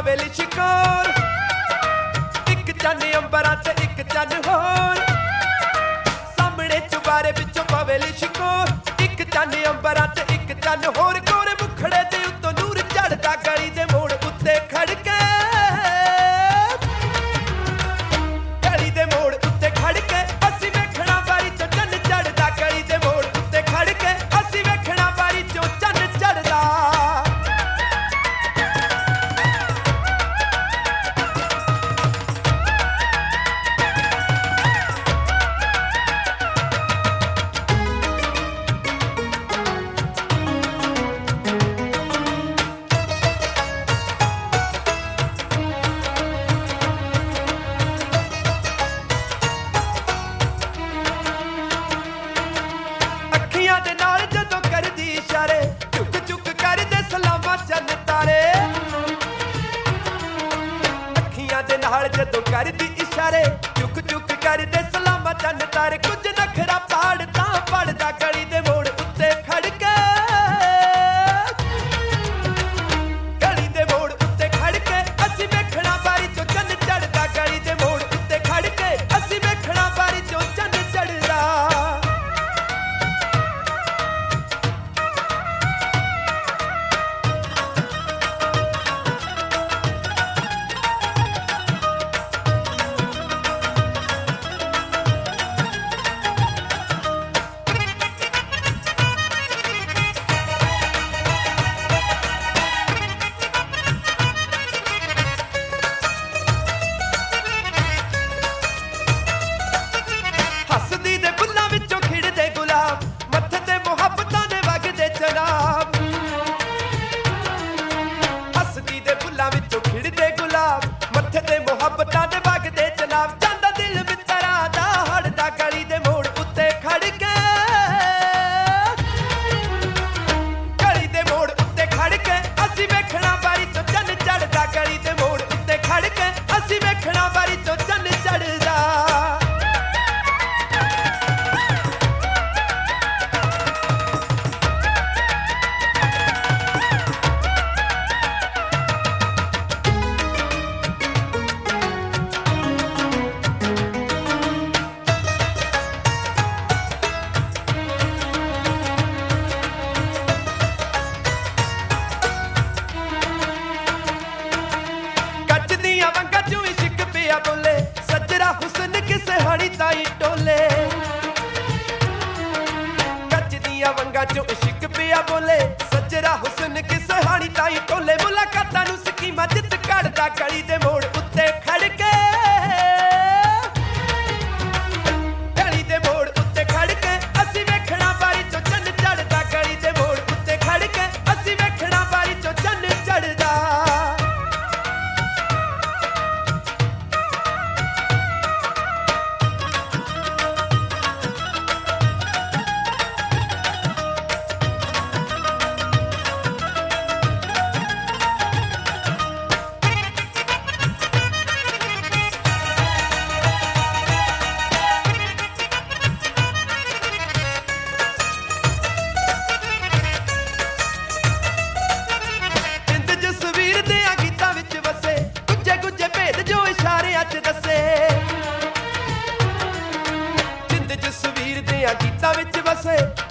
पवेली शिकोर, एक चन्न अंबरां ते एक चन्न होर, सामने चुबारे विचों पवेली शिकोर, एक चन्न अंबरां ते एक चन्न होर, गोरे मुखड़े दे उत्तों नूर चढ़दा गली दे मोड़ उत्ते खड़ के, गली दे मोड़ उत्ते खड़ के असीं वेखणा बारी चों चन्न चढ़दा, गली दे मोड़ उत्ते खड़ के असीं वेखणा बारी चों चन्न चढ़दा। ਅੱਖੀਆਂ ਦੇ ਨਾਲ ਜਦੋਂ ਕਰਦੀ ਇਸ਼ਾਰੇ, ਝੁਕ ਝੁਕ ਕਰਦੇ ਸਲਾਮਾਂ ਚੰਨ ਤਾਰੇ, ਅੱਖੀਆਂ ਦੇ ਨਾਲ ਜਦੋਂ ਕਰਦੀ ਇਸ਼ਾਰੇ, ਝੁਕ ਝੁਕ ਕਰਦੇ ਸਲਾਮਾਂ ਚੰਨ ਤਾਰੇ, ਕੁਝ ਨਖਰਾ ਪਾੜਦਾ ਪੜਦਾ ਗਲੀ ਦੇ ਮੋੜ ਉੱਤੇ ਖੜ ਕੇ, ਗਲੀ ਦੇ ਮੋੜ ਉੱਤੇ ਖੜ ਕੇ ਅਸੀਂ ਵੇਖਣਾ ਬਾਰੀ ਚੋਂ ਚੰਨ ਚੜਦਾ, ਗਲੀ ਦੇ ਮੋੜ ਉੱਤੇ ਖੜ ਕੇ ਅਸੀਂ ਵੇਖਣਾ ਬਾਰੀ ਚੋਂ ਚੰਨ ਚੜਦਾ। ਹੱਸਦੀ ਦੇ ਬੁੱਲਾਂ ਵਿੱਚੋਂ ਖਿੜਦੇ ਗੁਲਾਬ, ਮੱਥੇ ਤੇ ਮੁਹੱਬਤਾਂ ਦੇ ਵਗਦੇ ਚਨਾਬ, ਹੱਸਦੀ ਦੇ ਬੁੱਲਾਂ ਵਿੱਚੋਂ ਖਿੜਦੇ ਗੁਲਾਬ, ਮੱਥੇ ਤੇ ਮੁਹੱਬਤਾਂ ਦੇ ਵਗਦੇ ਚਨਾਬ, ਜਾਂਦਾ ਦਿਲ ਮਿੱਤਰਾਂ ਦਾ ਹੜਦਾ ਗਲੀ ਦੇ ਮੋੜ ਉੱਤੇ ਖੜ ਕੇ, ਗਲੀ ਦੇ ਮੋੜ ਉੱਤੇ ਖੜ ਕੇ ਅਸੀਂ ਵੇਖਣਾ ਬਾਰੀ ਚੋਂ ਚੰਨ ਚੜਦਾ, ਗਲੀ ਦੇ ਮੋੜ ਉੱਤੇ ਖੜ ਕੇ ਅਸੀਂ ਵੇਖਣਾ ਬਾਰੀ ਚੋਂ ਚੰਨ ਚੜਦਾ। ਕੱਚ ਦੀਆਂ ਵੰਗਾਂ ਚੋਂ ਇਸ਼ਕ ਪਿਆ ਬੋਲੇ, ਸੱਜਰਾ ਹੁਸਨ ਕਿਸੇ ਹਾਣੀ ਤਾਈ ਟੋਲੇ, ਕੱਚ ਦੀਆਂ ਵੰਗਾਂ ਚੋਂ ਇਸ਼ਕ ਪਿਆ ਬੋਲੇ, ਸੱਜਰਾ ਹੁਸਨ ਕਿਸੇ ਹਾਣੀ ਤਾਈ ਟੋਲੇ, ਮੁਲਾਕਾਤਾਂ ਨੂੰ ਸਕੀਮਾਂ ਜਿੱਤ ਕੱਢਦਾ ਗਲੀ ਦੇ ਮੋੜ ਉੱਤੇ ਖੜ ਕੇ, ਗਲੀ ਦੇ ਮੋੜ ਉੱਤੇ ਖੜ ਕੇ ਅਸੀਂ ਵੇਖਣਾ ਬਾਰੀ ਚੋਂ ਚੰਨ ਚੜਦਾ, ਗਲੀ ਦੇ ਮੋੜ ਉੱਤੇ ਖੜ ਕੇ ਅਸੀਂ ਵੇਖਣਾ ਬਾਰੀ ਚੋਂ ਚੰਨ ਚੜਦਾ। ਜਿੰਦ ਜਸਵੀਰ ਦਿਆਂ ਗੀਤਾਂ ਵਿੱਚ ਵਸੇ, ਗੁੱਜੇ ਗੁੱਜੇ ਭੇਦ ਜੋ ਇਸ਼ਾਰਿਆਂ 'ਚ ਦੱਸੇ, ਜਿੰਦ ਜਸਵੀਰ ਦਿਆਂ ਗੀਤਾਂ ਵਿੱਚ ਵਸੇ,